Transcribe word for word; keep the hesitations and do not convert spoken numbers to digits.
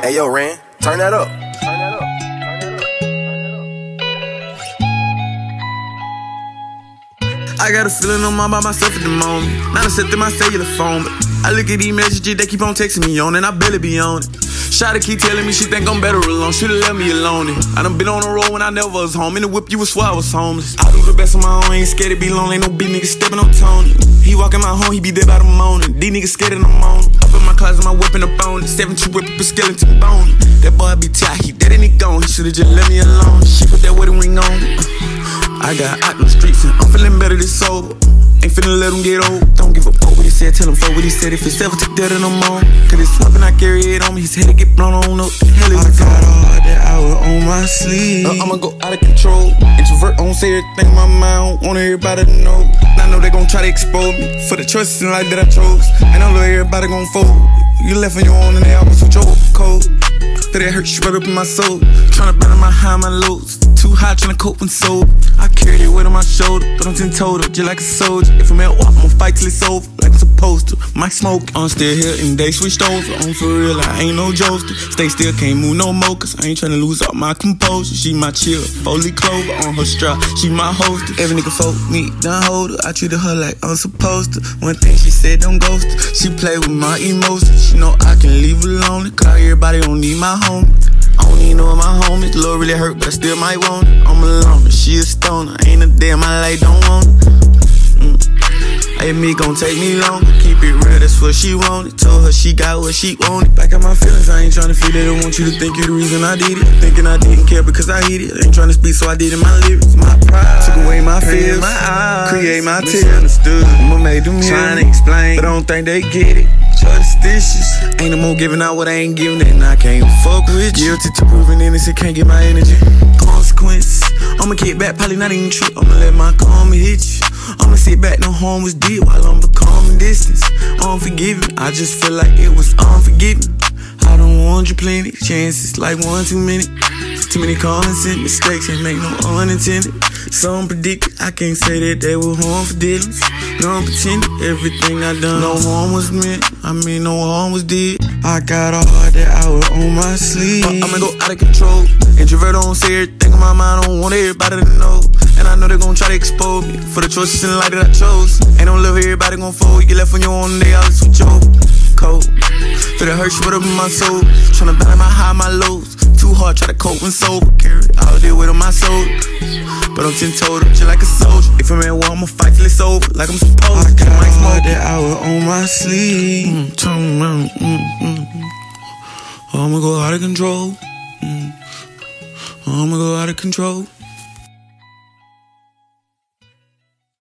Hey yo, Ren, turn that up. Turn that up. I got a feeling I'm all by myself at the moment. Not accepting my cellular phone, but I look at these messages, they keep on texting me on, and I barely be on it. Shawty keep telling me she think I'm better alone. Shoulda left me alone. I done been on the road when I never was home. In the whip, you would swear I was homeless. I do the best on my own, ain't scared to be lonely. Ain't no big nigga stepping on Tony. He walking my home, he be dead by the morning. These niggas scared and I'm on it. Up in my closet, my whip in the bone. seven two whip up a skeleton bone. That boy be tight, he dead and he gone. He shoulda just left me alone. She put that wedding ring on. I got out in the streets and I'm feeling better than sober. Ain't finna let him get old. Don't give a fuck what he said, tell him fuck what he said. If it's ever took that in no more. Cause it's swapping, I carry it on me. His head get blown on up. The hell is I got all that hour on my sleeve. Uh, I'ma go out of control. Introvert, I don't say everything in my mind. I don't want everybody to know. I know they gon' try to expose me for the choices in life that I chose. And I know everybody gon' fold. You left on your own and they always switch over code. That it hurt you right up in my soul. Tryna battle my high, my lows. Too high, tryna cope when sober. I carry it weight on my shoulder, but I'm ten total, just like a soldier. If I'm at war, I'ma fight till it's over, like I'm supposed to. Might smoke, I'm still here and they switched over. I'm for real, I ain't no jokester. Stay still, can't move no more, cause I ain't tryna lose all my composure. She my chill, Foley Clover on her strap. She my hostess. Every nigga folk me, done hold her. I treated her like I'm supposed to. One thing she said, don't ghost her. She play with my emotions. She know I can leave her lonely, cause everybody don't need my home. I don't even know my homies. Love really hurt, but I still might want it. I'm alone, she a stoner. Ain't a day in my life, don't want it. Mm. Hey, me gon' take me long. Keep it real, that's what she wanted. Told her she got what she wanted. Back at my feelings, I ain't tryna feel it. I want you to think you're the reason I did it. Thinking I didn't care because I hit it. Ain't tryna speak, so I did in my lyrics. My pride took away my fears, my eyes, create my tears. Misunderstood, I'ma make them hear. Tryna explain, but I don't think they get it. Justice, ain't no more giving out what I ain't giving it, and I can't fuck with you. Guilty to proving innocent, can't get my energy. Consequences, I'ma kick back, probably not even trip. I'ma let my karma hit you. I'ma sit back, no harm was did while I'm becoming distance. Unforgiving, I just feel like it was unforgiving. I don't want you plenty chances, like one too many. Too many constant mistakes, ain't make no unintended. Some predicted, I can't say that they were harm for dealings. No pretending, everything I done, no harm was meant. I mean, no harm was did. I got all that hour on my sleeve. Uh, I'ma go out of control. Introvert, don't say everything in my mind. I don't want everybody to know. And I know they gon' try to expose me for the choices in life that I chose. Ain't no love, everybody gon' fold. You get left on your own, they always switch over. Cold. Feel the hurt right up in my soul. Tryna balance my high, my lows. Too hard, try to cope when sober. Carry all day weight on my soul. But I'm ten total, just like a soldier. If I'm at war, I'ma fight till it's over, like I'm supposed to. I got all that hour on my sleeve. Mm, turn around, mm, mm, mm. I'ma go out of control. Mm. I'ma go out of control.